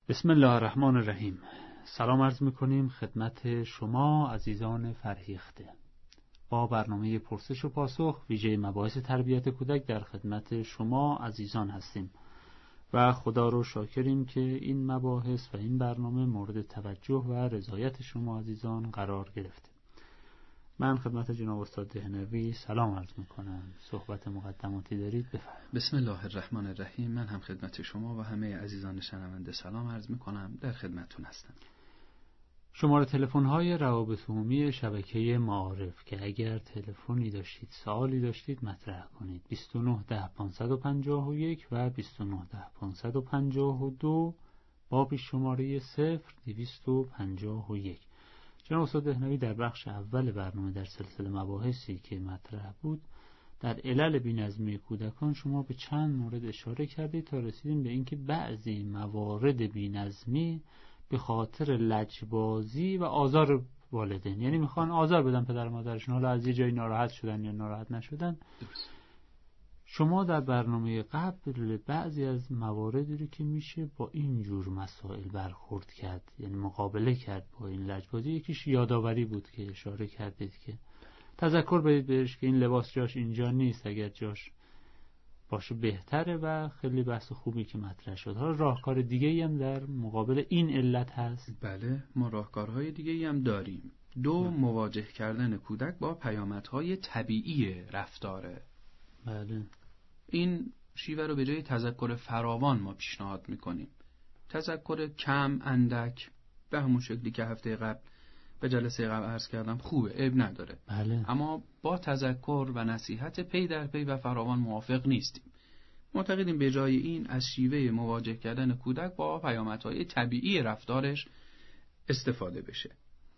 بسم الله الرحمن الرحیم. سلام عرض می‌کنیم خدمت شما عزیزان فرهیخته. با برنامه پرسش و پاسخ ویژه مباحث تربیت کودک در خدمت شما عزیزان هستیم و خدا رو شاکریم که این مباحث و این برنامه مورد توجه و رضایت شما عزیزان قرار گرفته. من خدمت جناب استاد دهنوی سلام عرض می‌کنم. صحبت مقدماتی دارید بفرمایید. بسم الله الرحمن الرحیم. من هم خدمت شما و همه عزیزان شنونده سلام عرض می‌کنم. در خدمتتون هستم. شماره تلفن‌های روابط عمومی شبکه معارف که اگر تلفنی داشتید، سوالی داشتید مطرح کنید. 29 10 551 و 29 10 552 با پیش شماره 0251. جناب استاد دهنوی در بخش اول برنامه در سلسله مباحثی که مطرح بود در علل بی‌نظمی کودکان شما به چند مورد اشاره کردید تا رسیدیم به اینکه بعضی موارد بی‌نظمی به خاطر لجبازی و آزار والدین، یعنی میخوان آزار بدن پدر و مادرشون، حالا از یه جایی ناراحت شدن یا ناراحت نشدن. شما در برنامه قبل بعضی از مواردی رو که میشه با این جور مسائل برخورد کرد، یعنی مقابله کرد با این لجبازی، یکیش یادآوری بود که اشاره کردید که تذکر بدید بهش که این لباس جاش اینجا نیست، اگر جاش باشه بهتره و خیلی بحث خوبی که مطرح شد. حالا راهکار دیگه‌ای هم در مقابل این علت هست؟ بله، ما راهکارهای دیگه‌ای هم داریم. مواجه کردن کودک با پیامدهای طبیعی رفتاره. بله. این شیوه رو به جای تذکر فراوان ما پیشنهاد میکنیم. تذکر کم اندک به همون شکلی که هفته قبل به جلسه قبل عرض کردم خوبه، عیب نداره. بله. اما با تذکر و نصیحت پی در پی و فراوان موافق نیستیم. معتقدیم به جای این از شیوه مواجه کردن کودک با پیامدهای طبیعی رفتارش استفاده بشه.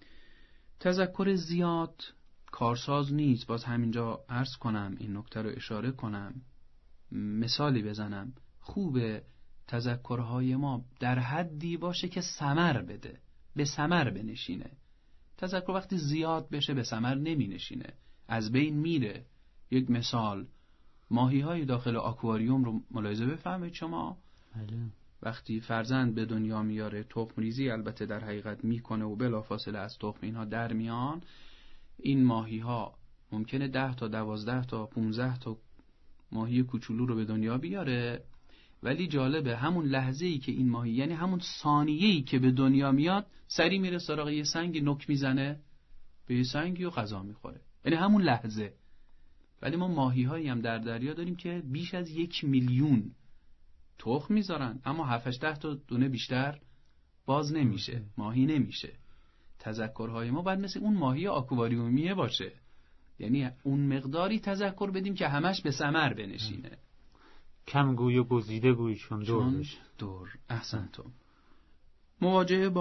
تذکر زیاد کارساز نیست. باز همینجا عرض کنم، این نکته رو اشاره کنم، مثالی بزنم. خوبه تذکرهای ما در حدی باشه که ثمر بده، به ثمر بنشینه. تذکر وقتی زیاد بشه به ثمر نمی نشینه، از بین میره. یک مثال، ماهی های داخل آکواریوم رو ملاحظه بفهمید شما. بله. وقتی فرزند به دنیا میاره، تخم ریزی البته در حقیقت میکنه و بلافاصله از تخم اینها در میان. این ماهی ها ممکنه 10 تا 12 تا 15 تا ماهی کوچولو رو به دنیا بیاره، ولی جالبه همون لحظه‌ای که این ماهی، یعنی همون ثانیه‌ای که به دنیا میاد، سری میره سراغ یه سنگ، نوک میزنه به یه سنگی و غذا میخوره، یعنی همون لحظه. ولی ما ماهی‌هایی هم در دریا داریم که بیش از 1 میلیون تخم میذارن، اما 7-8 تا دونه بیشتر باز نمیشه، ماهی نمیشه. تذکرهای ما باید مثل اون ماهی آکواریومیه باشه، یعنی اون مقداری تذکر بدیم که همش به ثمر بنشینه. کم گوی و گزیده گوی چون دور. احسنتم. مواجه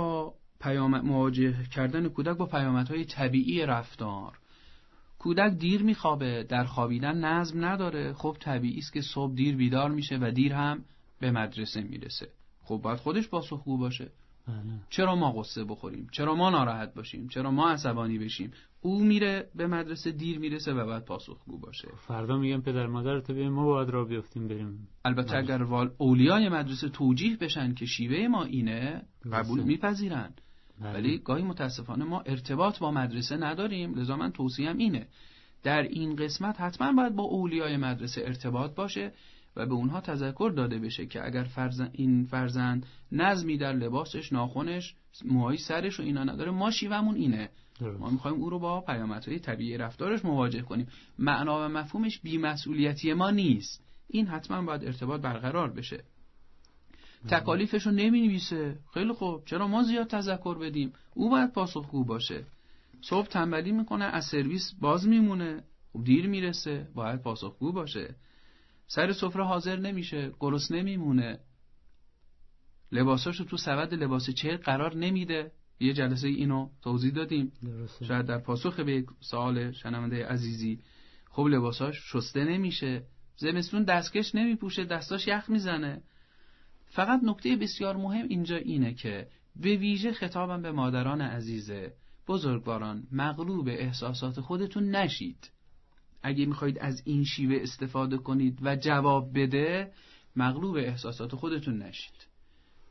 کردن کودک با پیامدهای طبیعی رفتار. کودک دیر میخوابه، در خوابیدن نظم نداره. خب طبیعی است که صبح دیر بیدار میشه و دیر هم به مدرسه میرسه. خب باید خودش پاسخگو باشه. چرا ما غصه بخوریم؟ چرا ما ناراحت باشیم؟ چرا ما عصبانی بشیم؟ او میره به مدرسه دیر میرسه و باید پاسخگو باشه. فردا میگم پدر مادر تو بیایم، ما باید راه بیفتیم بریم. البته اگر اولیای مدرسه توجیه بشن که شیوه ما اینه، قبول میپذیرن. ولی گاهی متاسفانه ما ارتباط با مدرسه نداریم. لذا من توصیه‌ام اینه در این قسمت حتما باید با اولیای مدرسه ارتباط باشه و به اونها تذکر داده بشه که اگر این فرزند نظمی در لباسش، ناخنش، موهای سرش و اینا نداره، ما شیوه‌مون اینه. ما می‌خوایم او رو با پیامدهای طبیعی رفتارش مواجه کنیم. معنا و مفهومش بی‌مسئولیتی ما نیست. این حتما باید ارتباط برقرار بشه. تکالیفش رو نمی‌نویسه. خیلی خوب، چرا ما زیاد تذکر بدیم؟ او باید پاسخگو باشه. صبح تنبلی میکنه، از سرویس باز میمونه، دیر میرسه، باید پاسخگو باشه. سر سفره حاضر نمیشه، گرسنه میمونه، لباساشو تو سبد لباس چه قرار نمیده. یه جلسه اینو توضیح دادیم درسته. شاید در پاسخ به یک سوال شنونده عزیزی. خب لباساش شسته نمیشه، زمستون دستکش نمیپوشه، دستاش یخ میزنه. فقط نکته بسیار مهم اینجا اینه که به ویژه خطابم به مادران عزیزه، بزرگواران، مغلوب احساسات خودتون نشید. اگه میخواید از این شیوه استفاده کنید و جواب بده، مغلوب احساسات خودتون نشید.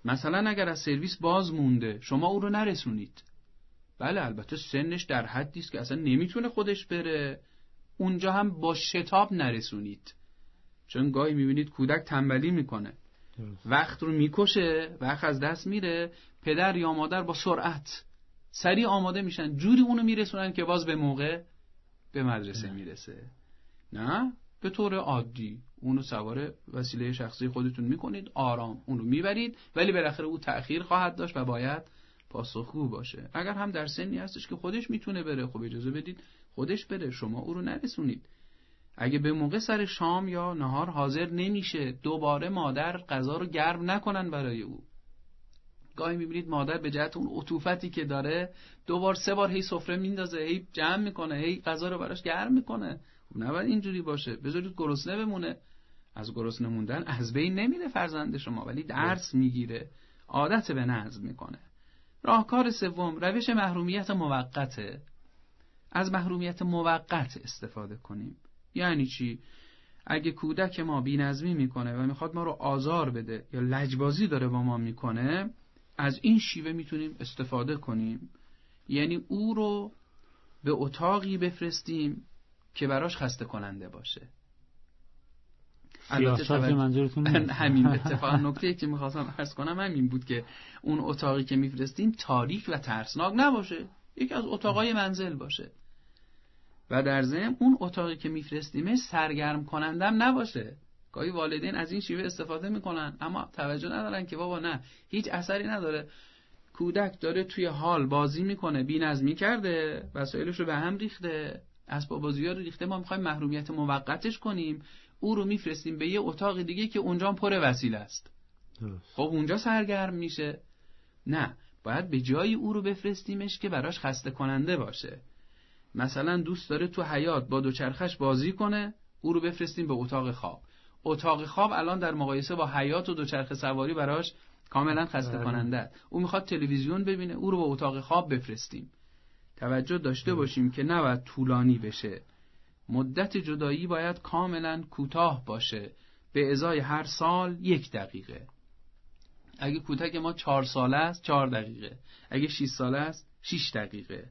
مثلا اگر از سرویس باز مونده شما او رو نرسونید، بله البته سنش در حدی است که اصلا نمیتونه خودش بره، اونجا هم با شتاب نرسونید، چون گاهی میبینید کودک تنبلی میکنه، وقت رو میکشه، وقت از دست میره، پدر یا مادر با سرعت سریع آماده میشن جوری اونو میرسونن که باز به موقع به مدرسه میرسه. نه، به طور عادی اونو سوار وسیله شخصی خودتون میکنید، آرام اونو میبرید، ولی بالاخره او تأخیر خواهد داشت و باید پاسخگو باشه. اگر هم در سنی هستش که خودش میتونه بره، خب اجازه بدید خودش بره، شما او رو نرسونید. اگه به موقع سر شام یا نهار حاضر نمیشه، دوباره مادر غذا رو گرم نکنن برای او. گاهی میبینید مادر به جهت اون عطوفتی که داره 2 بار 3 بار هی سفره میندازه، هی جمع میکنه، هی غذا رو براش گرم میکنه. خب نباید اینجوری باشه، بذارید گرسنه بمونه. از گرسنه موندن از بین نمیره فرزند شما، ولی درس میگیره، عادت به نظم میکنه. راهکار سوم روش محرومیت موقته. از محرومیت موقت استفاده کنیم. یعنی چی؟ اگه کودک ما بی‌نظمی میکنه و میخواد ما رو آزار بده یا لجبازی داره با ما میکنه، از این شیوه میتونیم استفاده کنیم. یعنی او رو به اتاقی بفرستیم که براش خسته کننده باشه. البته منظورتون همین اتفاقا نکته‌ای که میخواستم عرض کنم همین بود که اون اتاقی که میفرستیم تاریک و ترسناک نباشه، یکی از اتاقای منزل باشه. و در ضمن اون اتاقی که میفرستیمش سرگرم کنندم نباشه. گاهی والدین از این شیوه استفاده میکنن اما توجه ندارن که بابا نه، هیچ اثری نداره، کودک داره توی حال بازی میکنه، بی‌نظمی کرده، وسایلش رو به هم ریخته، اسباب بازی‌ها رو ریخته، ما میخوایم محرومیت موقتش کنیم، او رو میفرستیم به یه اتاق دیگه که اونجا هم پر وسیله است. خب اونجا سرگرم میشه. نه، باید به جایی او رو بفرستیمش که براش خسته کننده باشه. مثلا دوست داره تو حیاط با دوچرخش بازی کنه، او رو بفرستیم به اتاق خواب. اتاق خواب الان در مقایسه با حیاط و دوچرخه سواری براش کاملا خسته کننده است. او میخواد تلویزیون ببینه، او رو به اتاق خواب بفرستیم. توجه داشته باشیم که نباید طولانی بشه. مدت جدایی باید کاملا کوتاه باشه، به ازای هر سال 1 دقیقه. اگه کودک ما 4 ساله است 4 دقیقه، اگه 6 ساله است 6 دقیقه.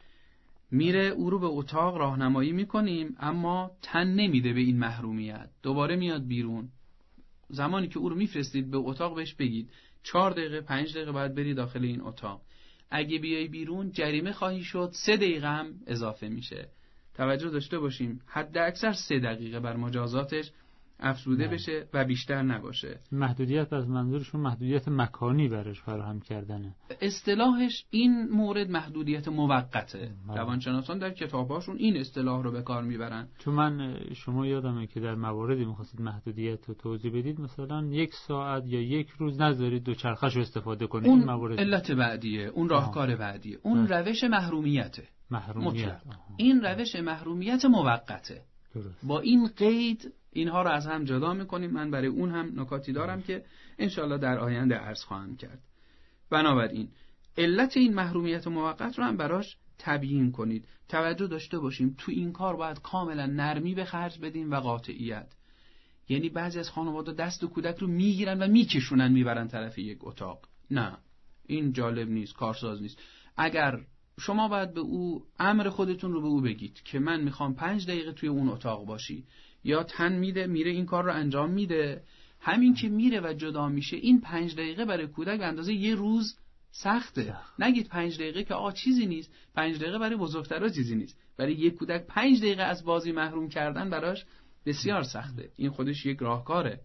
میره او رو به اتاق راهنمایی میکنیم اما تن نمیده به این محرومیت، دوباره میاد بیرون. زمانی که او رو میفرستید به اتاق بهش بگید 4 دقیقه 5 دقیقه باید بری داخل این اتاق، اگه بیای بیرون جریمه خواهی شد، 3 دقیقه هم اضافه میشه. توجه داشته باشیم حد اکثر 3 دقیقه بر مجازاتش افزوده بشه و بیشتر نباشه. محدودیت از منظورشون محدودیت مکانی برش فراهم کردنه. اصطلاحش این مورد محدودیت موقته. روانشناسان در کتاباشون این اصطلاح رو به کار میبرن. چون شما یادمه که در مواردی می‌خواستید محدودیت رو توضیح بدید، مثلا 1 ساعت یا 1 روز نذارید دوچرخه‌ش رو استفاده کنید. اون موارد علت بعدیه، اون راهکار بعدیه، اون روش محرومیته. محرومیت. این روش محرومیت موقته. درست. با این قید اینها رو از هم جدا میکنیم. من برای اون هم نکاتی دارم که انشالله در آینده عرض خواهم کرد. بنابراین علت این محرومیت موقت رو هم براش تبیین کنید. توجه داشته باشیم تو این کار باید کاملا نرمی به خرج بدیم و قاطعیت. یعنی بعضی از خانواده دست کودک رو میگیرن و میکشونن میبرن طرف یک اتاق. نه، این جالب نیست، کارساز نیست. اگر شما باید به او امر خودتون رو به او بگید که من میخوام 5 دقیقه توی اون اتاق باشی، یا تن میده میره این کار رو انجام میده. همین که میره و جدا میشه، این 5 دقیقه برای کودک به اندازه 1 روز سخته. نگید 5 دقیقه که آقا چیزی نیست، 5 دقیقه برای بزرگترا چیزی نیست. برای یک کودک 5 دقیقه از بازی محروم کردن براش بسیار سخته. این خودش یک راهکاره.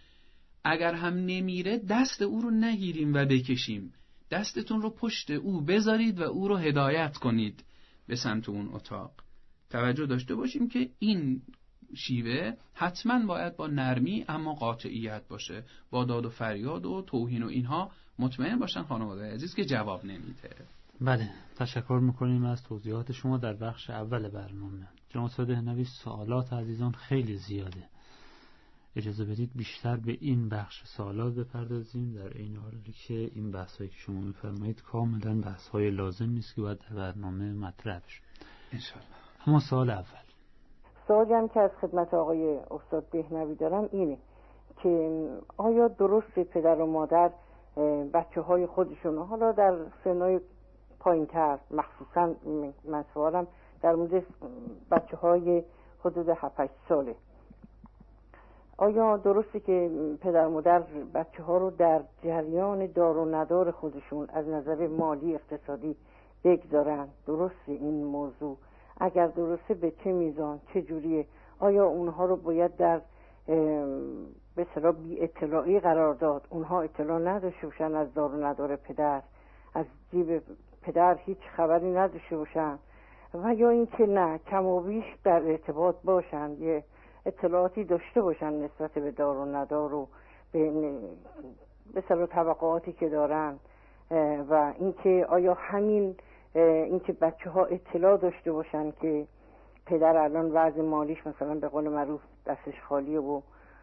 اگر هم نمیره دست او رو نگیریم و بکشیم، دستتون رو پشت او بذارید و او رو هدایت کنید به سمت اون اتاق. توجه داشته باشیم که این شیوه حتما باید با نرمی اما قاطعیت باشه. با داد و فریاد و توهین و اینها مطمئن باشن خانواده عزیز که جواب نمیده. بله، تشکر میکنیم از توضیحات شما در بخش اول برنامه. جناب دهنوی، سوالات عزیزان خیلی زیاده. اجازه بدید بیشتر به این بخش سوالات بپردازیم، در این حالی که این بحثایی که شما میفرمایید کاملا بحث‌های لازم نیست که باید در برنامه مطرح بشه انشالله. اما سوال اول، سوالی هم که از خدمت آقای استاد دهنوی دارم اینه که آیا درسته پدر و مادر بچه های خودشون، حالا در سنهای پایین تر، مخصوصا من سوالم در مورد بچه های حدود 7-8 ساله، آیا درسته که پدر مادر بچه ها رو در جریان دار و ندار خودشون از نظر مالی اقتصادی بگذارن؟ درسته این موضوع؟ اگر درسته به چه میزان، چه جوریه؟ آیا اونها رو باید در به اصطلاح بی اطلاعی قرار داد؟ اونها اطلاع نداشته باشن از دار و ندار پدر، از جیب پدر هیچ خبری نداشته باشن، و یا اینکه نه، کم و بیش در ارتباط باشن، یه اطلاعاتی داشته باشن نسبت به دار و ندار و به اصطلاح طبقاتی که دارن، و اینکه آیا همین اینکه بچه ها اطلاع داشته باشن که پدر الان وضع مالیش مثلا به قول معروف دستش خالیه و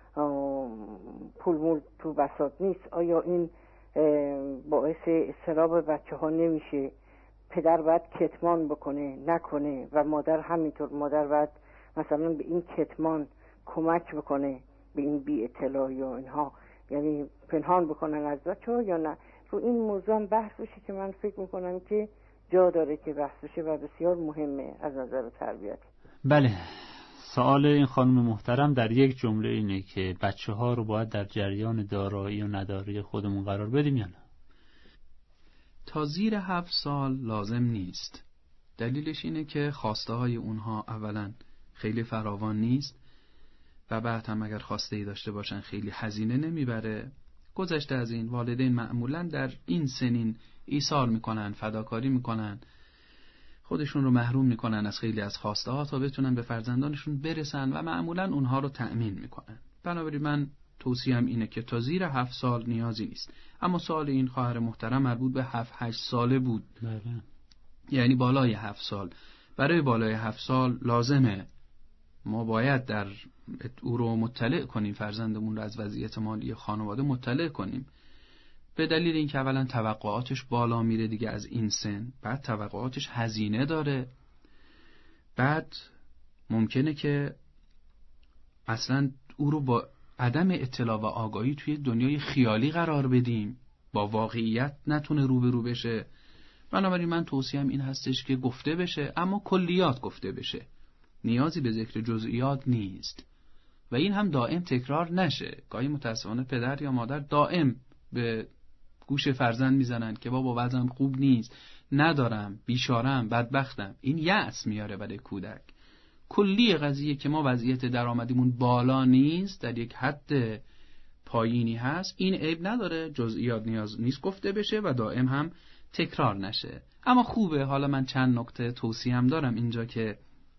پول مول تو بساط نیست، آیا این باعث اضطراب بچه ها نمیشه؟ پدر باید کتمان بکنه نکنه و مادر همینطور، مادر باید مثلا به این کتمان کمک بکنه، به این بی اطلاعی و اینها، یعنی پنهان بکنن از بچه ها یا نه؟ رو این موضوع هم بحث بشه که من فکر میکنم که جا داره که بحث بشه و بسیار مهمه از نظر تربیتی. بله، سوال این خانم محترم در یک جمله اینه که بچه ها رو باید در جریان دارایی و نداری خودمون قرار بدیم یا نه؟ تا زیر 7 سال لازم نیست. دلیلش اینه که خواسته های اونها اولا خیلی فراوان نیست و بعد هم اگر خواسته ای داشته باشن خیلی هزینه نمیبره. گذشته از این، والدین معمولا در این سنین ایثار میکنن، فداکاری میکنن، خودشون رو محروم میکنن از خیلی از خواسته ها تا بتونن به فرزندانشون برسن و معمولا اونها رو تأمین میکنن. بنابراین من توصیه‌ام اینه که تا زیر 7 سال نیازی نیست. اما سوال این خواهر محترم مربوط به 7-8 ساله بود. بله. یعنی بالای 7 سال. برای بالای 7 سال لازمه ما باید در او رو مطلع کنیم، فرزندمون رو از وضعیت مالی خانواده مطلع کنیم، به دلیل اینکه اولا توقعاتش بالا میره دیگه از این سن، بعد توقعاتش هزینه داره، بعد ممکنه که اصلا او رو با عدم اطلاع و آگاهی توی دنیای خیالی قرار بدیم، با واقعیت نتونه روبرو بشه. بنابراین من توصیه‌ام این هستش که گفته بشه، اما کلیات گفته بشه، نیازی به ذکر جزئیات نیست و این هم دائم تکرار نشه. گاهی متاسفانه پدر یا مادر دائم به گوش فرزند میزنن که بابا وضعم خوب نیست، ندارم، بیچاره‌ام، بدبختم. این یأس میاره برای کودک. کلی قضیه که ما وضعیت درآمدیمون بالا نیست، در یک حد پایینی هست، این عیب نداره، جزئیات نیاز نیست گفته بشه و دائم هم تکرار نشه. اما خوبه، حالا من چند نکته توصیه هم دارم اینجا که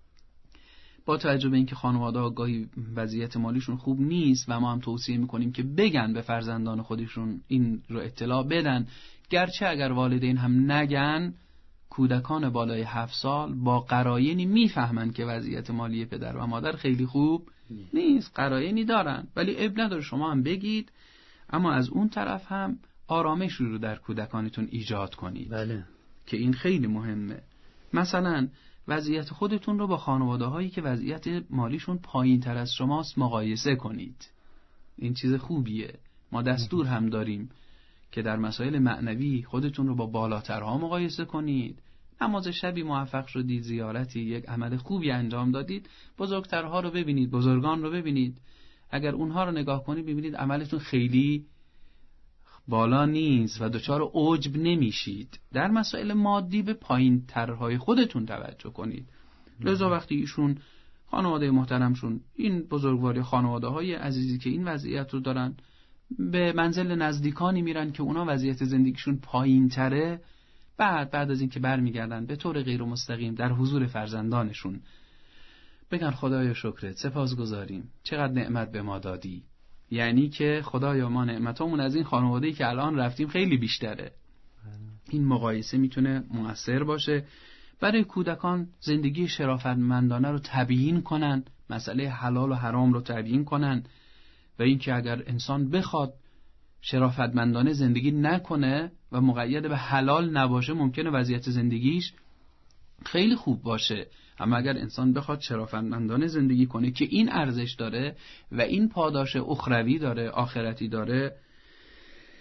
با توجه به اینکه خانواده‌ها گاهی وضعیت مالیشون خوب نیست و ما هم توصیه میکنیم که بگن به فرزندان خودشون، این رو اطلاع بدن، گرچه اگر والدین هم نگن، کودکان بالای 7 سال با قرائنی میفهمن که وضعیت مالی پدر و مادر خیلی خوب نیست، قرائنی دارن، ولی عیب نداره شما هم بگید، اما از اون طرف هم آرامش رو در کودکانتون ایجاد کنید. بله. که این خیلی مهمه. مثلا وضعیت خودتون رو با خانواده هایی که وضعیت مالیشون پایین تر از شماست مقایسه کنید. این چیز خوبیه. ما دستور هم داریم که در مسائل معنوی خودتون رو با بالاترها مقایسه کنید. نماز شبی موفق شدید، زیارتی، یک عمل خوبی انجام دادید، بزرگترها رو ببینید، بزرگان رو ببینید. اگر اونها رو نگاه کنید ببینید عملتون خیلی بالا نیست و دچار عجب نمیشید. در مسائل مادی به پایین ترهای خودتون توجه کنید. لذا وقتی ایشون خانواده محترمشون، این بزرگواری خانواده های عزیزی که این وضعیت رو دارن، به منزل نزدیکانی میرن که اونا وضعیت زندگیشون پایین تره، بعد از این که برمیگردن به طور غیر مستقیم در حضور فرزندانشون بگن خدایا شکرت، سپاسگزاریم، چقدر نعمت به ما دادی. یعنی که خدایا ما نعمتامون از این خانواده‌ای که الان رفتیم خیلی بیشتره. این مقایسه میتونه مؤثر باشه. برای کودکان زندگی شرافتمندانه رو تبیین کنن، مسئله حلال و حرام رو تبیین کنن و اینکه اگر انسان بخواد شرافتمندانه زندگی نکنه و مقید به حلال نباشه، ممکنه وضعیت زندگیش خیلی خوب باشه. اما اگر انسان بخواد شرافتمندانه زندگی کنه که این ارزش داره و این پاداش اخروی داره، آخرتی داره،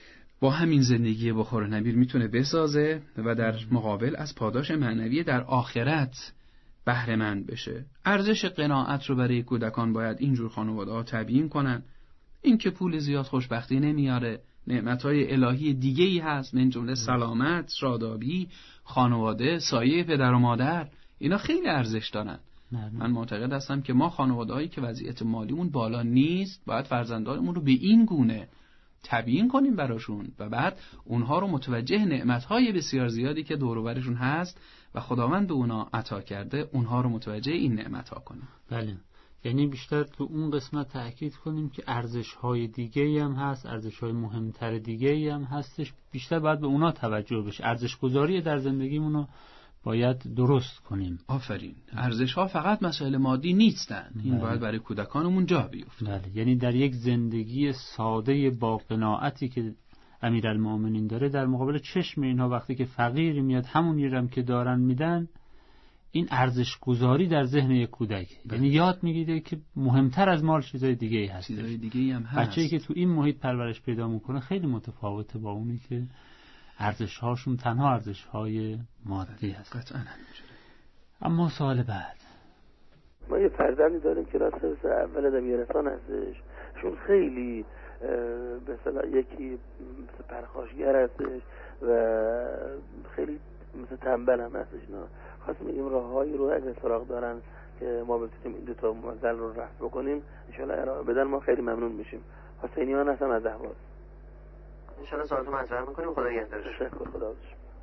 با همین زندگی بخور نبیل میتونه بسازه و در مقابل از پاداش معنوی در آخرت بهره مند بشه. ارزش قناعت رو برای کودکان باید اینجور خانواده‌ها تبیین کنن. این که پول زیاد خوشبختی نمیاره، نعمت‌های الهی دیگه‌ای هست، من جمله سلامت، شادابی، خانواده، سایه پدر و مادر، اینا خیلی ارزش دارن. من معتقد هستم که ما خانواده‌هایی که وضعیت مالیمون بالا نیست، باید فرزندانمون رو به این گونه تبیین کنیم براشون و بعد اونها رو متوجه نعمت‌های بسیار زیادی که دور و برشون هست و خداوند به اونا عطا کرده، اونها رو متوجه این نعمت‌ها کنیم. بله، یعنی بیشتر تو اون قسمت تأکید کنیم که ارزش‌های دیگه‌ای هم هست، ارزش‌های مهمتر دیگه‌ای هم هستش، بیشتر باید به اونا توجه بشه. ارزش‌گذاری در زندگیمون رو باید درست کنیم. آفرین. ارزش‌ها فقط مسائل مادی نیستن. این باید برای کودکانمون جا بیفته. بله، یعنی در یک زندگی ساده با قناعتی که امیرالمومنین داره، در مقابل چشم اینها وقتی که فقیری میاد همون هم که دارن میدن، این ارزش گذاری در ذهن یک کودک، یعنی یاد میگیره که مهمتر از مال چیزای دیگه‌ای هست. چیزای دیگه‌ای هم هست. بچه‌ای که تو این محیط پرورش پیدا میکنه خیلی متفاوته با اونی که ارزش‌هاشون تنها ارزش‌های مادی هست. قطعاً همینجوره. اما سوال بعد، ما یه فرزندی داریم کلاس اول دبیرستان هستش، شون خیلی به اصطلاح یکی مثل پرخاشگر هستش و خیلی مثل تنبل هم هستش. خواستم بگیم راههایی رو اگه سراغ دارن که ما بتونیم این دو تا معضل رو رفع بکنیم انشالله ارائه بدن، ما خیلی ممنون میشیم. حسینیان هستم از اهواز. انشالله سوالتو مطرح میکنیم. خدا نگهدارش. تشکر. خدا.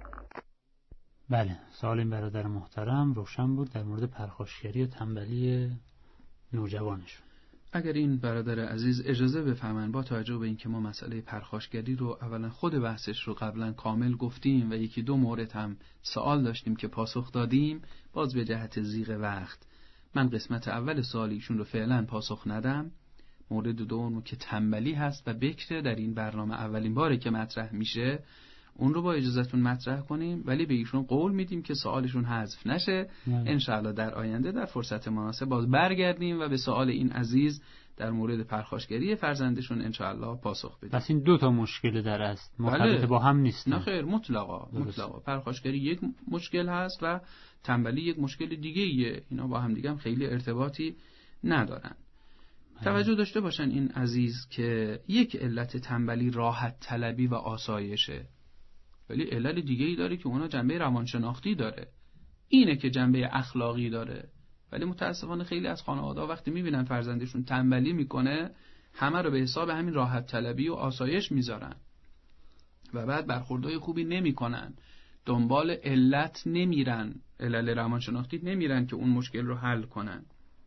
بله، سوال این برادر محترم روشن بود در مورد پرخاشگری و تنبلی نوجوانشون. اگر این برادر عزیز اجازه بفرمایند، با توجه به اینکه ما مسئله پرخاشگری رو اولا خود بحثش رو قبلا کامل گفتیم و یکی دو مورد هم سوال داشتیم که پاسخ دادیم، باز به جهت ضیق وقت من قسمت اول سوال ایشون رو فعلا پاسخ ندم. مورد دوم که تنبلی هست و بکر در این برنامه اولین باره که مطرح میشه، اون رو با اجازهتون مطرح کنیم، ولی به ایشون قول میدیم که سوالشون حذف نشه. انشاءالله در آینده در فرصت مناسب باز برگردیم و به سوال این عزیز در مورد پرخاشگری فرزندشون انشاءالله پاسخ بدیم. پس این دو تا مشکل در است، مرتبط با هم نیستن. نه خیر، مطلقا. پرخاشگری یک مشکل هست و تنبلی یک مشکل دیگه ایه. اینا با هم دیگه هم خیلی ارتباطی ندارن. توجه داشته باشن این عزیز که یک علت تنبلی راحت طلبی و آسایشه، ولی علل دیگه ای داره که اونا جنبه روانشناختی داره. اینه که جنبه اخلاقی داره. ولی متاسفانه خیلی از خانواده‌ها وقتی میبینن فرزندشون تنبلی میکنه، همه رو به حساب همین راحت طلبی و آسایش میذارن و بعد برخوردهای خوبی نمیکنن، دنبال علت نمیرن، علل روانشناختی نمیرن که اون مشکل رو حل کنن.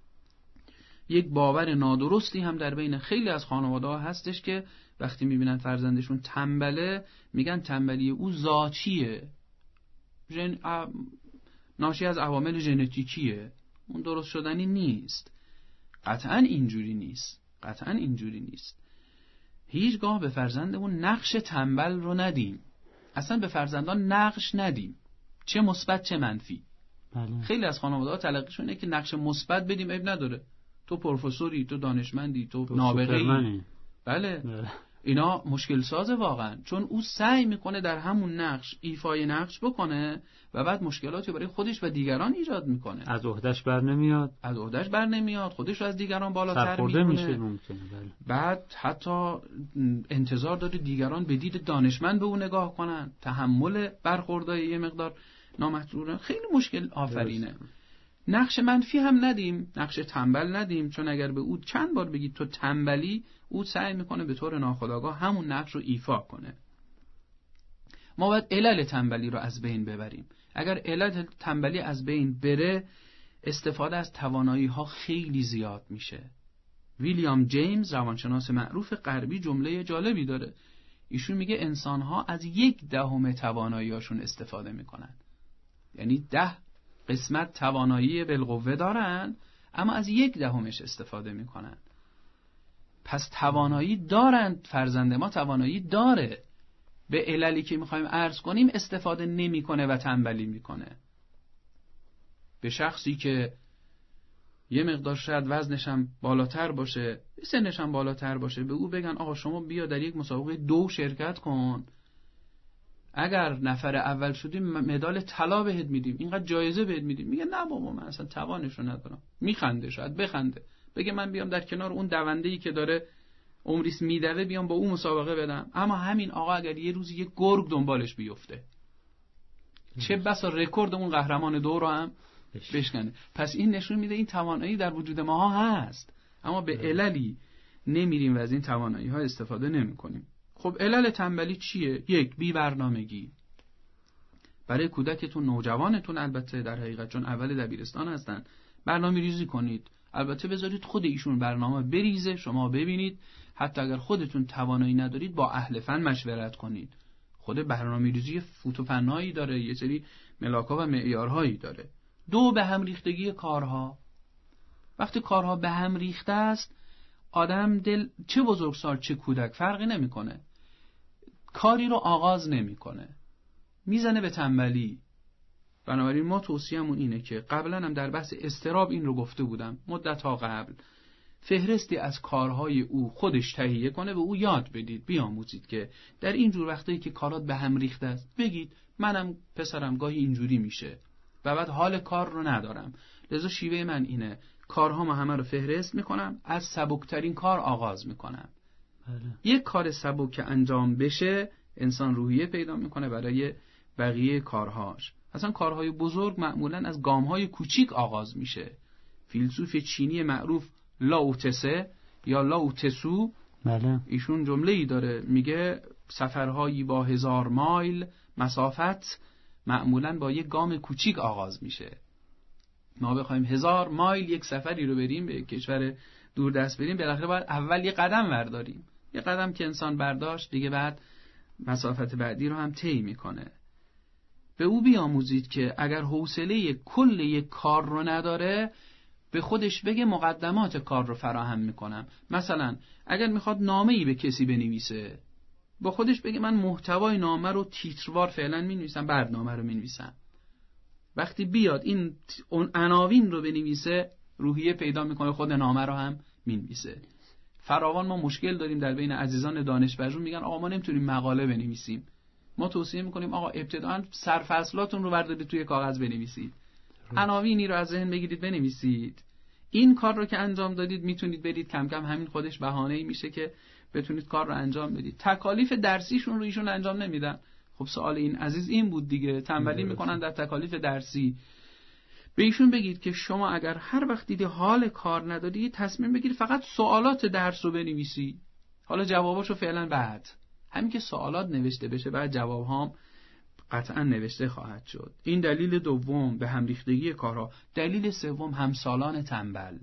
یک باور نادرستی هم در بین خیلی از خانواده‌ها هستش که وقتی میبینن فرزندشون تنبله، میگن تنبلی او ذاتیه، ناشی از عوامل ژنتیکیه، اون درست شدنی نیست. قطعاً اینجوری نیست. هیچگاه به فرزندمون نقش تنبل رو ندیم. اصلا به فرزندان نقش ندیم، چه مثبت چه منفی. خیلی از خانواده‌ها تلقیشون اینه که نقش مثبت بدیم، عیب نداره، تو پروفسوری، تو دانشمندی، تو نابغه‌ای. بله، اینا مشکل سازه واقعا، چون او سعی میکنه در همون نقش ایفای نقش بکنه و بعد مشکلاتی برای خودش و دیگران ایجاد میکنه. از عهدهش بر نمیاد، خودش رو از دیگران بالاتر می‌دونه. بله. بعد حتی انتظار داره دیگران به دید دانشمند به اون نگاه کنن، تحمل برخوردای یه مقدار نامطلوب خیلی مشکل آفرینه. نقش منفی هم ندیم، نقش تنبل ندیم، چون اگر به او چند بار بگید تو تنبلی، او سعی میکنه به طور ناخودآگاه همون نقش رو ایفا کنه. ما باید علل تنبلی رو از بین ببریم. اگر علل تنبلی از بین بره، استفاده از توانایی ها خیلی زیاد میشه. ویلیام جیمز، روانشناس معروف غربی، جمله جالبی داره. ایشون میگه انسان ها از 1/10 توانایی‌هاشون استفاده میکنن. یعنی 10 قسمت توانایی بالقوه دارن، اما از 1/10 استفاده میکنن. پس توانایی دارن، فرزند ما توانایی داره، به عللی که میخوایم عرض کنیم استفاده نمیکنه و تنبلی میکنه. به شخصی که یه مقدار شاید وزنش هم بالاتر باشه، سنش هم بالاتر باشه، به او بگن آقا شما بیا در یک مسابقه 2 شرکت کن، اگر نفر اول شدی مدال طلا بهت میدیم، اینقدر جایزه بهت میدیم. میگه نه بابا من اصلا توانش رو ندارم. میخنده، شاید بخنده، بگه من بیام در کنار اون دونده‌ای که داره عمریس میدوه بیام با اون مسابقه بدم. اما همین آقا اگر یه روزی یه گرگ دنبالش بیفته، چه بسا رکورد اون قهرمان 2 رو هم بشکنه. پس این نشون میده این توانایی در وجود ما هست، اما به عللی نمیریم و از این توانایی ها استفاده نمی کنیم. خب علل تنبلی چیه؟ 1 بی برنامگی. برای کودکتون، نوجوانتون البته در حقیقت چون اول دبیرستان هستن، برنامه ریزی کنید. البته بذارید خود ایشون برنامه بریزه، شما ببینید. حتی اگر خودتون توانایی ندارید با اهل فن مشورت کنید. خود برنامه‌ریزی فوتوفنایی داره، یه سری ملاک‌ها و معیارهایی داره. 2 به هم ریختگی کارها. وقتی کارها به هم ریخته است، آدم چه بزرگسال چه کودک فرقی نمیکنه، کاری رو آغاز نمیکنه، میزنه به تنبلی. بنابراین ما توصیه‌مون اینه که قبلا هم در بحث اضطراب این رو گفته بودم مدت‌ها قبل، فهرستی از کارهای او خودش تهیه کنه، به او یاد بدید، بیاموزید که در این جور وقتایی که کارات به هم ریخته است، بگید منم پسرم گاهی اینجوری میشه و بعد حال کار رو ندارم، لذا شیوه من اینه، کارهامو همه رو فهرست میکنم، از سبکترین کار آغاز میکنم. یک کار سبک که انجام بشه، انسان روحیه پیدا میکنه برای بقیه کارهاش. اصلا کارهای بزرگ معمولاً از گامهای کوچیک آغاز میشه. فیلسوف چینی معروف لاو تسه یا لاو تسو، ایشون جمله‌ای داره، میگه سفرهایی با 1000 مایل مسافت معمولاً با یک گام کوچیک آغاز میشه. ما بخوایم 1000 مایل یک سفری رو بریم، به کشور دوردست بریم، بالاخره باید اول یه قدم برداریم. یه قدم که انسان برداشت دیگه بعد مسافت بعدی رو هم طی میکنه. به او بیاموزید که اگر حوصله کل یک کار رو نداره، به خودش بگه مقدمات کار رو فراهم میکنم. مثلا اگر میخواد نامه‌ای به کسی بنویسه، با خودش بگه من محتوای نامه رو تیتروار فعلا مینویسم، بعد نامه رو مینویسم. وقتی بیاد این اون عناوین رو بنویسه، روحیه پیدا میکنه، خود نامه رو هم مینویسه. فراوان ما مشکل داریم در بین عزیزان دانشپژوه، میگن آقا ما نمیتونیم مقاله بنویسیم. ما توصیه میکنیم آقا ابتداً سرفصلاتون رو بردارید توی کاغذ بنویسید، عناوینی رو از ذهن بگیرید بنویسید. این کار رو که انجام دادید میتونید برید کم کم همین خودش بهانه‌ای میشه که بتونید کار رو انجام بدید. تکالیف درسیشون رو ایشون انجام نمیدن. خب سوال این عزیز این بود دیگه، تنبلی میکنن در تکالیف درسی. به ایشون بگید که شما اگر هر وقت دیدی حال کار نداری، تصمیم بگیری فقط سوالات درس رو بنویسی. حالا جواباشو فعلا بعد. همین که سوالات نوشته بشه بعد جواب هم قطعا نوشته خواهد شد. این دلیل دوم، به هم ریختگی کارها. دلیل سوم، همسالان تنبل.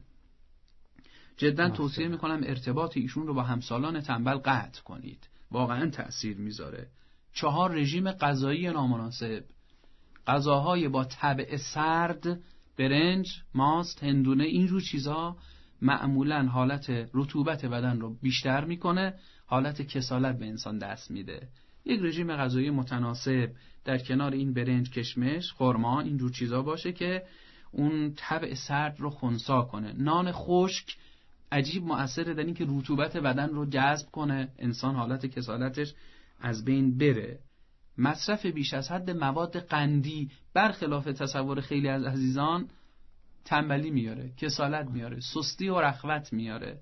جدا توصیه میکنم ارتباط ایشون رو با همسالان تنبل قطع کنید. واقعا تأثیر میذاره. 4 رژیم غذایی نامناسب. غذاهای با طبع سرد، برنج، ماست، هندونه، اینجور چیزا معمولاً حالت رطوبت بدن رو بیشتر میکنه، حالت کسالت به انسان دست میده. یک رژیم غذایی متناسب در کنار این برنج، کشمش، خرما، اینجور چیزا باشه که اون طبع سرد رو خنثی کنه. نان خشک عجیب مؤثره در این که رطوبت بدن رو جذب کنه، انسان حالت کسالتش از بین بره. مصرف بیش از حد مواد قندی برخلاف تصور خیلی از عزیزان تنبلی میاره، کسالت میاره، سستی و رخوت میاره.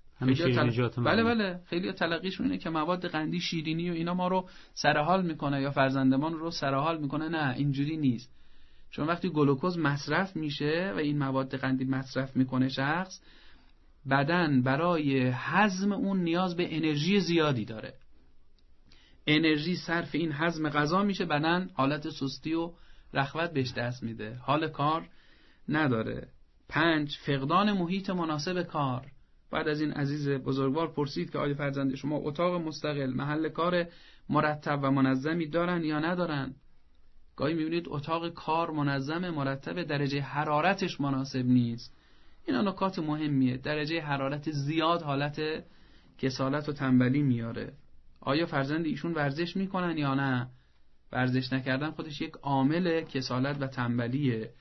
بله خیلی تلقیشون اینه که مواد قندی، شیرینی و اینا ما رو سرحال میکنه یا فرزندمان رو سرحال میکنه. نه، اینجوری نیست. چون وقتی گلوکوز مصرف میشه و این مواد قندی مصرف میکنه شخص، بدن برای هضم اون نیاز به انرژی زیادی داره. انرژی صرف این هضم غذا میشه، بدن حالت سستی و رخوت بهش دست میده، حال کار نداره. 5 فقدان محیط مناسب کار. بعد از این عزیز بزرگوار پرسید که آیا فرزند شما اتاق مستقل، محل کار مرتب و منظمی دارن یا ندارن؟ گاهی میبینید اتاق کار منظم، مرتب، درجه حرارتش مناسب نیست. اینا نکات مهمیه. درجه حرارت زیاد حالت کسالت و تنبلی میاره. آیا فرزند ایشون ورزش میکنن یا نه؟ ورزش نکردن خودش یک عامل کسالت و تنبلیه.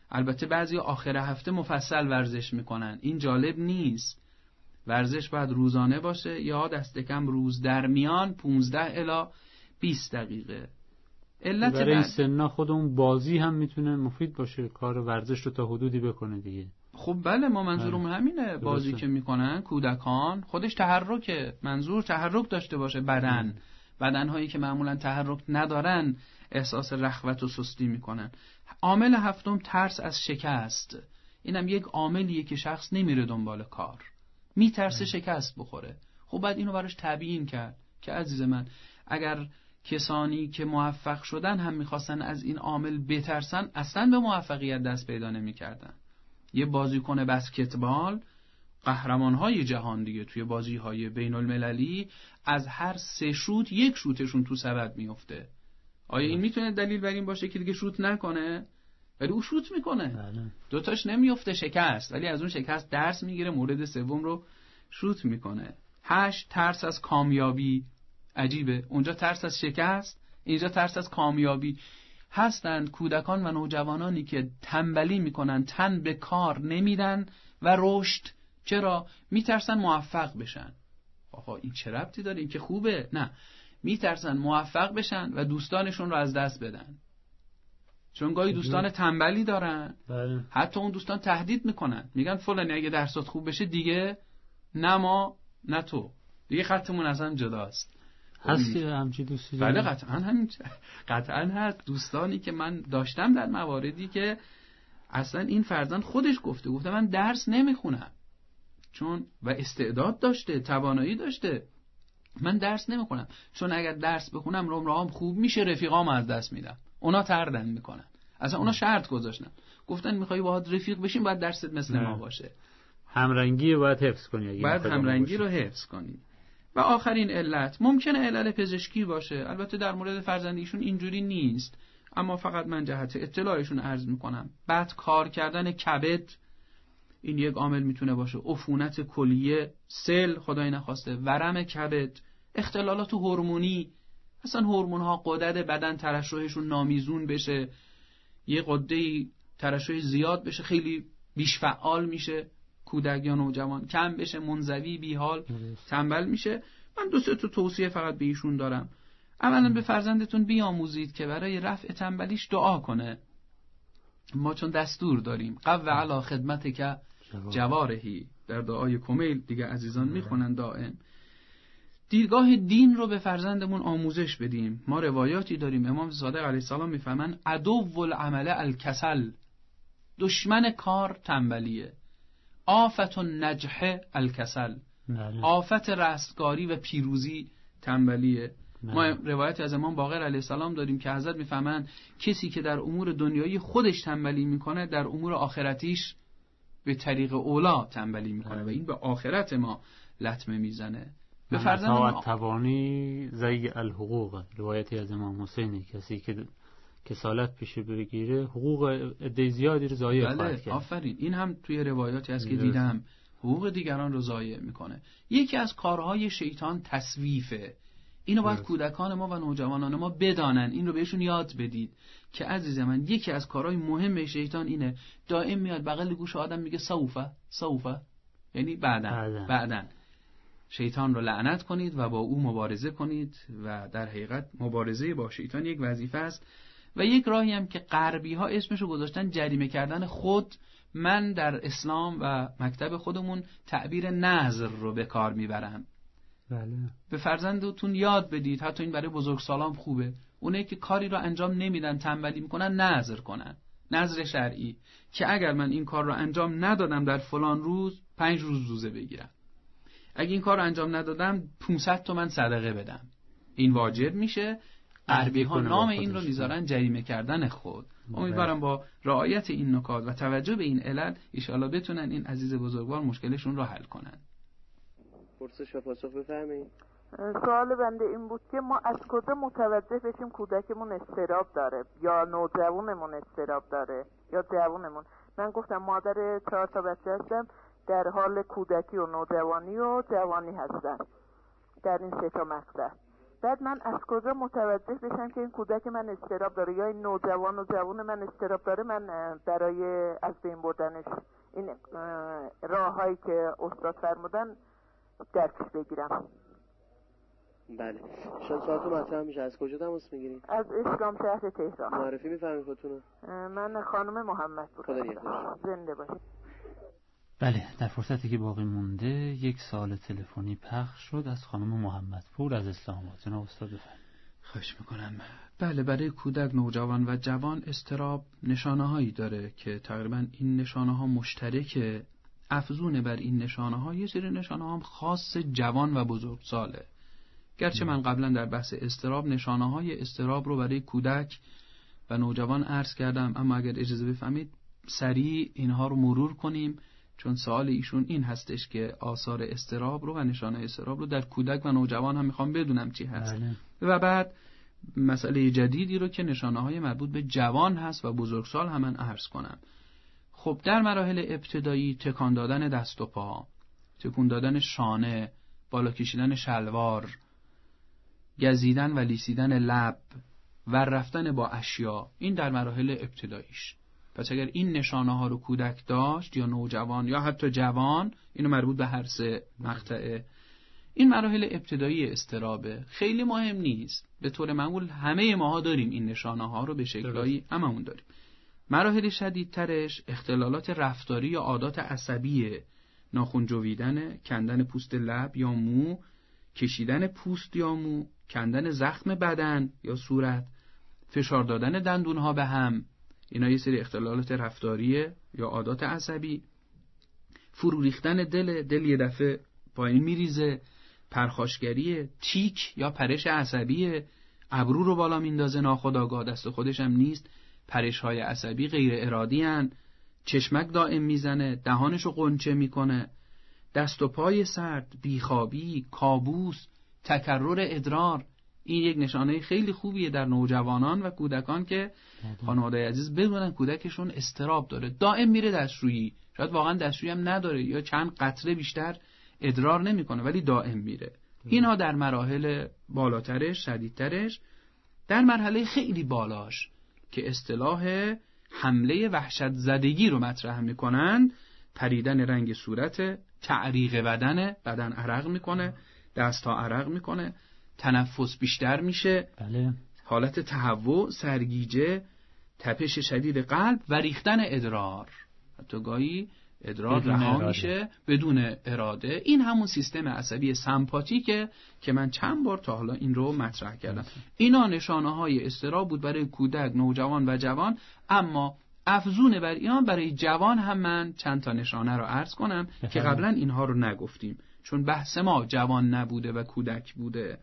البته بعضی آخر هفته مفصل ورزش میکنن، این جالب نیست. ورزش باید روزانه باشه یا دست کم روز در میان 15 الی 20 دقیقه. علت برای این سنا خود اون بازی هم میتونه مفید باشه، کار ورزش رو تا حدودی بکنه دیگه. خب بله، ما منظورمون همینه. بازی که میکنن کودکان خودش تحرکه، منظور تحرک داشته باشه. بدنهایی که معمولا تحرک ندارن احساس رخوت و سستی میکنن. عامل هفتم ترس از شکست. اینم یک عاملیه که شخص نمیره دنبال کار، میترسه شکست بخوره. خب بعد اینو براش تبیین کرد که عزیز من، اگر کسانی که موفق شدن هم میخواستن از این عامل بترسن، اصلا به موفقیت دست پیدا نمیکردن. یه بازیکن بسکتبال، قهرمانهای جهان دیگه، توی بازیهای بین المللی از هر 3 شوت 1 شوتشون تو سبد میفته. آیا این میتونه دلیل بر این باشه که دیگه شوت نکنه؟ ولی او شوت میکنه. 2 تاش نمیفته شکست، ولی از اون شکست درس میگیره، مورد سوم رو شوت میکنه. 8 ترس از کامیابی. عجیبه، اونجا ترس از شکست، اینجا ترس از کامیابی. هستند کودکان و نوجوانانی که تنبلی میکنن، تن به کار نمیدن و رشد. چرا؟ میترسن موفق بشن. آقا این چه ربطی داره؟ این که خوبه؟ نه، میترسن موفق بشن و دوستانشون رو از دست بدن، چون گاهی دوستان تنبلی دارن. حتی اون دوستان تهدید میکنن، میگن فلانی اگه درسات خوب بشه دیگه نه ما نه تو، دیگه خطمون از هم جداست. هستی همچی دوستی؟ بله قطعا هست. دوستانی که من داشتم در مواردی که اصلا این فرزند خودش گفته من درس نمیخونم، چون و استعداد داشته، توانایی داشته، من درس نمیخونم چون اگر درس بخونم رام خوب میشه، رفیقام از دست میدم. اونا تردن میکنن، اصلا اونا شرط گذاشتن، گفتن میخوای باهات رفیق بشیم باید درست مثل ما باشه. همرنگی باید حفظ کنی، باید همرنگی رو حفظ کنی. و آخرین علت ممکنه علل پزشکی باشه. البته در مورد فرزند ایشون اینجوری نیست، اما فقط من جهت اطلاعشون عرض میکنم. بعد کار کردن کبد، این یک عامل میتونه باشه. عفونت کلیه، سل خدای نخواسته، ورم کبد، اختلالات هورمونی، اصلا هورمون‌ها غدد بدن ترشحشون نامیزون بشه، یه غده‌ای ترشح زیاد بشه، خیلی بیش فعال میشه، کودک یا نوجوان کم بشه، منزوی، بیحال، تنبل میشه. من 2-3 تا توصیه فقط به ایشون دارم. اولا به فرزندتون بیاموزید که برای رفع تنبلیش دعا کنه. ما چون دستور داریم قو علی خدمتک جوارحی، در دعای کمیل دیگه عزیزان میخونن دائم. دیدگاه دین رو به فرزندمون آموزش بدیم. ما روایاتی داریم امام صادق علیه السلام میفهمن عدو العمل الکسل، دشمن کار تنبلیه. آفت النجح الکسل، آفت رستگاری و پیروزی تنبلیه. ما روایت از امام باقر علیه السلام داریم که حضرت میفهمن کسی که در امور دنیایی خودش تنبلی میکنه، در امور آخرتیش به طریق اولا تنبلی میکنه و این به آخرت ما لطمه میزنه. به فرزند توانی زی الحقوق، روایتی از امام حسینی، کسی که کسالت پیش بگیره حقوق عده زیادی رو ضایع خواهد کرد. آفرین، این هم توی روایاتی هست که دیدم، حقوق دیگران رو ضایع میکنه. یکی از کارهای شیطان تسویفه. اینو باید کودکان ما و نوجوانان ما بدانن، این رو بهشون یاد بدید که عزیز من یکی از کارهای مهم شیطان اینه، دائم میاد بغل گوش آدم میگه سوفه، یعنی بعدن. شیطان رو لعنت کنید و با او مبارزه کنید و در حقیقت مبارزه با شیطان یک وظیفه است و یک راهی هم که غربی ها اسمشو گذاشتن جریمه کردن خود. من در اسلام و مکتب خودمون تعبیر نذر رو به کار میبرم. بله. به فرزندتون یاد بدید، حتی این برای بزرگسالان خوبه، اونایی که کاری رو انجام نمیدن، تنبلی میکنن، نذر کنن، نذر شرعی، که اگر من این کار رو انجام ندادم در فلان روز 5 روز روزه بگیرم، اگه این کار رو انجام ندادم 500 تومن صدقه بدم. این واجب میشه. غربی ها نام این رو میذارن جریمه کردن خود. امیدوارم با رعایت این نکات و توجه به این علل ان بتونن این عزیز بزرگوار مشکلشون رو حل کنن. پرسش و پاسخ بفرمایید. سوال بنده این بود که ما از کجا متوجه بشیم کودکمون اضطراب داره یا نوجوانمون اضطراب داره یا جوانمون؟ من گفتم مادر 4 تا بچه هستم، در حال کودکی و نوجوانی و جوانی هستن در این 3 تا مقطع. بعد من از کجا متوجه بشم که این کودک من اضطراب داره یا این نوجوان و جوان من اضطراب داره؟ من برای از بین بردنش این راههایی که استاد فرمودن درکش بگیرم. بله. شما ساعت مطرح میشه. از کجا تماس میگیرین؟ از اسلام شهر تهران. معرفی میفرمایید خودتون؟ من خانم محمد پور. خدا نگهدار. زنده باشید. بله، در فرصتی که باقی مونده یک سوال تلفنی پخش شد از خانم محمد پور از اسلام آباد. جناب استاد بفرمایید. خواهش میکنم. بله، برای کودک، نوجوان و جوان اضطراب نشانه‌هایی داره که تقریبا این نشانه‌ها مشترکه. افزون بر این نشانه‌ها یه سری نشانه‌ها هم خاص جوان و بزرگساله. گرچه من قبلا در بحث اضطراب نشانه‌های اضطراب رو برای کودک و نوجوان عرض کردم، اما اگر اجازه بفهمید سریع اینها رو مرور کنیم، چون سوال ایشون این هستش که آثار اضطراب رو و نشانه اضطراب رو در کودک و نوجوان هم میخوام بدونم چی هست. بله. و بعد مسئله جدیدی رو که نشانه‌های مربوط به جوان هست و بزرگسال هم من عرض کنم. خب در مراحل ابتدایی تکان دادن دست و پا، تکون دادن شانه، بالا کشیدن شلوار، گزیدن و لیسیدن لب و رفتن با اشیا، این در مراحل ابتداییش. پس اگر این نشانه ها رو کودک داشت یا نوجوان یا حتی جوان، اینو مربوط به هر سه مقطعه، این مراحل ابتدایی اضطرابه، خیلی مهم نیست. به طور معمول همه ماها داریم این نشانه ها رو، به شکلایی هممون داریم. مراحل شدیدترش اختلالات رفتاری یا عادات عصبیه، ناخن جویدن، کندن پوست لب یا مو، کشیدن پوست یا مو، کندن زخم بدن یا صورت، فشار دادن دندونها به هم، اینا یه سری اختلالات رفتاریه یا عادات عصبی. فرو ریختن دل یه دفعه پایین میریزه، پرخاشگریه، تیک یا پرش عصبیه، ابرو رو بالا میندازه ناخودآگاه، دست خودش هم نیست، پرش‌های عصبی غیر ارادی هن، چشمک دائم میزنه، دهانشو قنچه میکنه، دست و پای سرد، بیخوابی، کابوس، تکرر ادرار. این یک نشانه خیلی خوبیه در نوجوانان و کودکان که خانواده عزیز بدونن کودکشون اضطراب داره. دائم میره دستشویی، شاید واقعا دستشویی هم نداره یا چند قطره بیشتر ادرار نمیکنه ولی دائم میره. اینا در مراحل بالاترش، شدیدترش. در مرحله خیلی بالاش که اصطلاح حمله وحشت زدگی رو مطرح میکنن، پریدن رنگ صورت، تعریق بدن عرق میکنه، دستها عرق میکنه، تنفس بیشتر میشه، بله. حالت تهوع، سرگیجه، تپش شدید قلب و ریختن ادرار. حتی گاهی ادرار رها میشه بدون اراده. این همون سیستم عصبی سمپاتیکه که من چند بار تا حالا این رو مطرح کردم. اینا نشانه های اضطراب بود برای کودک، نوجوان و جوان. اما افزون بر اینا برای جوان هم من چند تا نشانه رو عرض کنم که قبلا اینها رو نگفتیم، چون بحث ما جوان نبوده و کودک بوده.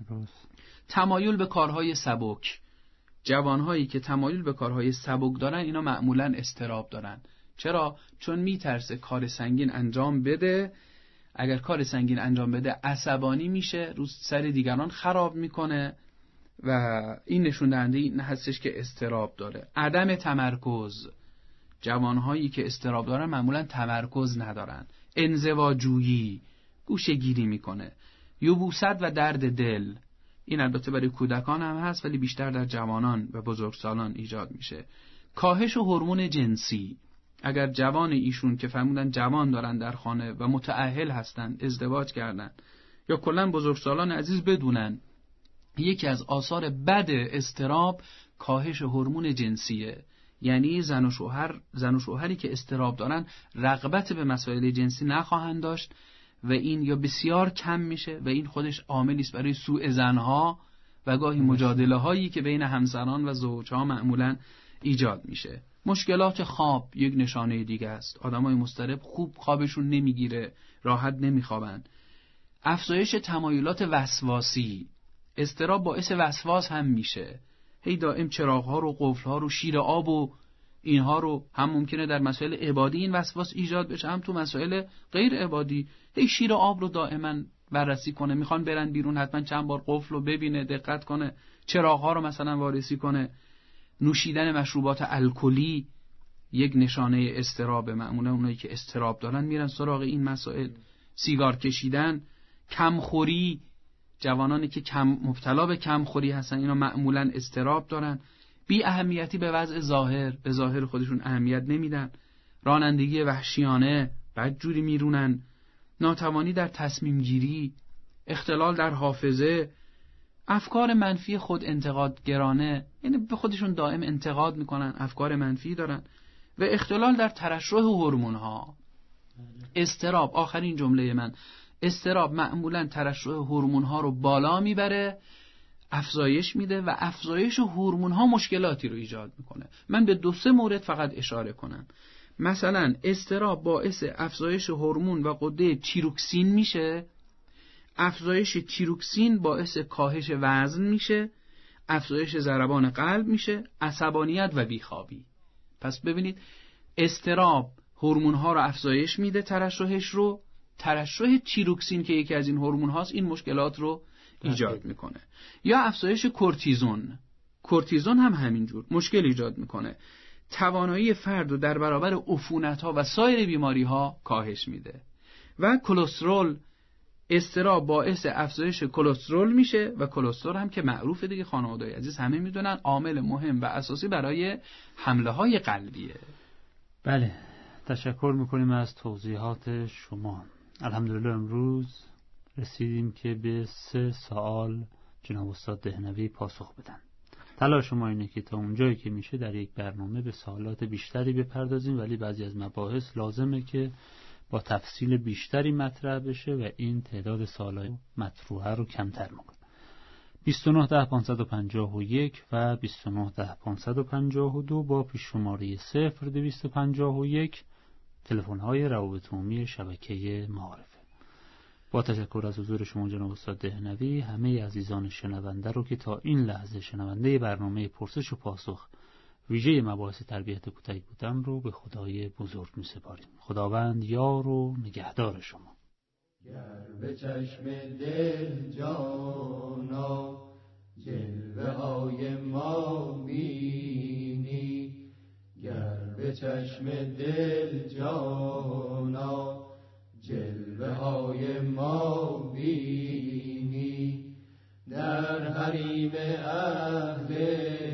تمایل به کارهای سبک. جوانهایی که تمایل به کارهای سبک دارن اینا معمولاً اضطراب دارن. چرا؟ چون میترسه کار سنگین انجام بده. اگر کار سنگین انجام بده عصبانی میشه، روز سر دیگران خراب میکنه و این نشون دهنده این هستش که اضطراب داره. عدم تمرکز. جوانهایی که اضطراب دارن معمولاً تمرکز ندارن. انزواجویی، گوشه‌گیری میکنه. یبوست و درد دل. این البته برای کودکان هم هست ولی بیشتر در جوانان و بزرگسالان ایجاد میشه. کاهش هورمون جنسی. اگر جوان ایشون که فرمودن جوان دارن در خانه و متأهل هستن، ازدواج کردن، یا کلا بزرگسالان عزیز بدونن یکی از آثار بد اضطراب کاهش هورمون جنسیه. یعنی زن و شوهری که اضطراب دارن رغبت به مسائل جنسی نخواهند داشت و این یا بسیار کم میشه و این خودش عاملی است برای سوء ظن‌ها و گاهی مجادله هایی که بین همسران و زوجها معمولاً ایجاد میشه. مشکلات خواب یک نشانه دیگه است. آدمای مضطرب خوب خوابشون نمیگیره، راحت نمیخوابن. افزایش تمایلات وسواسی. اضطراب باعث وسواس هم میشه. هی دائم چراغ‌ها رو، قفل‌ها رو، شیر آب و اینها رو، هم ممکنه در مسائل عبادی این وسواس ایجاد بشه، هم تو مسائل غیر عبادی. هی شیر آب رو دائما بررسی کنه، میخوان برن بیرون حتما چند بار قفل رو ببینه، دقت کنه، چراغ‌ها رو مثلا وارسی کنه. نوشیدن مشروبات الکلی یک نشانه اضطراب. معمولا اونایی که اضطراب دارن میرن سراغ این مسائل. سیگار کشیدن، کمخوری، جوانانی که مبتلا به کمخوری هستن اینا معمولا اضطراب دارن، بی اهمیتی به وضع ظاهر، به ظاهر خودشون اهمیت نمیدن، رانندگی وحشیانه، بدجوری میرونن، ناتوانی در تصمیم گیری، اختلال در حافظه، افکار منفی خود انتقاد گرانه، یعنی به خودشون دائم انتقاد میکنن، افکار منفی دارن و اختلال در ترشح هورمون ها. اضطراب، آخرین جمله من، اضطراب معمولا ترشح هورمون ها رو بالا میبره، افزایش میده و افزایش هورمون ها مشکلاتی رو ایجاد میکنه. من به 2-3 مورد فقط اشاره کنم. مثلا اضطراب باعث افزایش هورمون و غده تیروکسین میشه، افزایش تیروکسین باعث کاهش وزن میشه، افزایش ضربان قلب میشه، عصبانیت و بیخوابی. پس ببینید اضطراب هورمون ها رو افزایش میده، ترشحش رو، ترشح تیروکسین که یکی از این هورمون هاست این مشکلات رو ایجاد میکنه. یا افزایش کورتیزون، کورتیزون هم همینجور مشکل ایجاد میکنه، توانایی فرد رو در برابر عفونت ها و سایر بیماری ها کاهش میده. و کلسترول، اضطراب باعث افزایش کلسترول میشه و کلسترول هم که معروفه دیگه، خانواده‌ی عزیز همه میدونن عامل مهم و اساسی برای حمله های قلبیه. بله، تشکر میکنیم از توضیحات شما. الحمدلله امروز رسیدیم که به 3 سوال جناب استاد دهنوی پاسخ بدن. تلاش ما اینه که تا اونجایی که میشه در یک برنامه به سوالات بیشتری بپردازیم، ولی بعضی از مباحث لازمه که با تفصیل بیشتری مطرح بشه و این تعداد سوالات مطروحه رو کمتر میکنه. 29 10 551 و 29 10 552 با پیش شماره 0251 تلفن‌های روابط عمومی شبکه معارفه. با تشکر از حضور شما جناب استاد دهنوی، همه عزیزان شنونده رو که تا این لحظه شنونده برنامه پرسش و پاسخ ویژه مباحث تربیت کودک بودن رو به خدای بزرگ می‌سپاریم. خداوند یار و نگهدار شما. گر به چشم دل جانا جلوه های ما بینی، گر به چشم دل جانا جلوه های ما بینی، در حریم اهل